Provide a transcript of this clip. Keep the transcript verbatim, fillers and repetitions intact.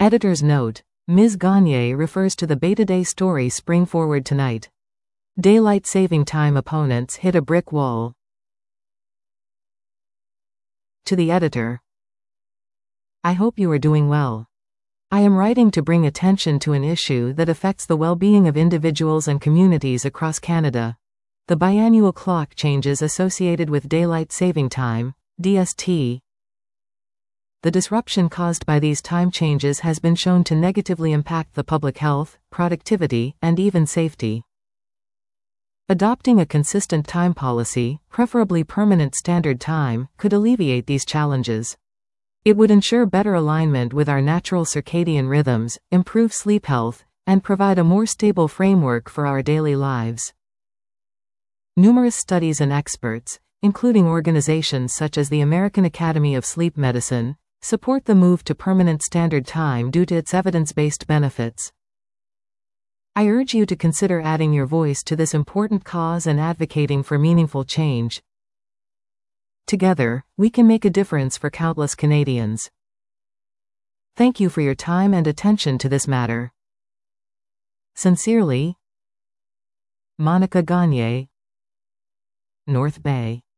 Editor's note: Miz Gagne refers to the Beta-Day story Spring Forward Tonight. Daylight saving time opponents hit a brick wall. To the editor. I hope you are doing well. I am writing to bring attention to an issue that affects the well-being of individuals and communities across Canada. The biannual clock changes associated with daylight saving time, D S T. The disruption caused by these time changes has been shown to negatively impact the public health, productivity, and even safety. Adopting a consistent time policy, preferably permanent standard time, could alleviate these challenges. It would ensure better alignment with our natural circadian rhythms, improve sleep health, and provide a more stable framework for our daily lives. Numerous studies and experts, including organizations such as the American Academy of Sleep Medicine, support the move to permanent standard time due to its evidence-based benefits. I urge you to consider adding your voice to this important cause and advocating for meaningful change. Together, we can make a difference for countless Canadians. Thank you for your time and attention to this matter. Sincerely, Monica Gagne, North Bay.